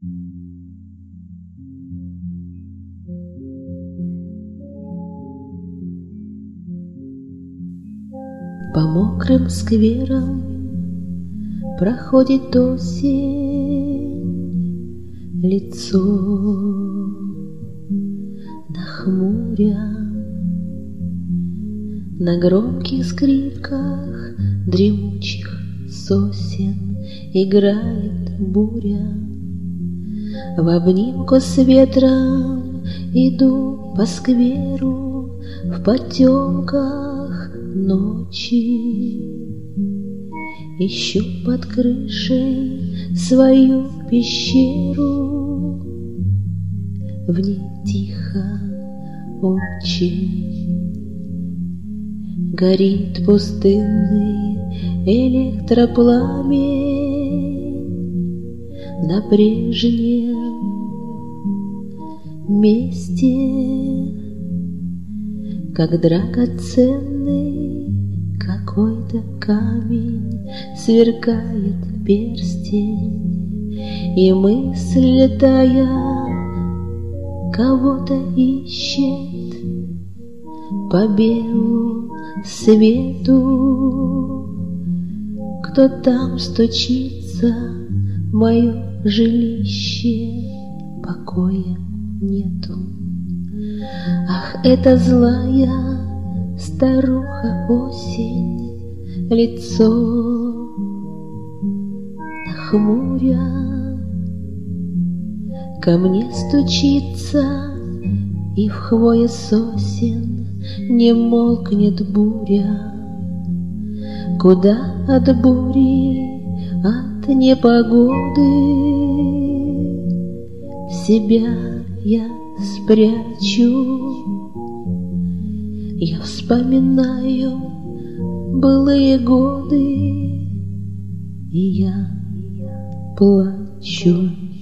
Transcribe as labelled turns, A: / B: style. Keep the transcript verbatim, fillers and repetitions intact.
A: По мокрым скверам проходит осень, лицо нахмуря. На громких скрипках дремучих сосен играет буря. В обнимку с ветром иду по скверу в потемках ночи. Ищу под крышей свою пещеру, в ней тихо очень. Горит пустынный электропламень на прежнем месте, как драгоценный какой-то камень сверкает перстень, и мысль, летая, кого-то ищет по белу свету. Кто там стучится в мое жилище, покоя нету. Ах, это злая старуха осень, лицо нахмуря. Ко мне стучится, и в хвое сосен не молкнет буря. Куда от бури, от непогоды себя я спрячу? Я вспоминаю былые годы, и я плачу.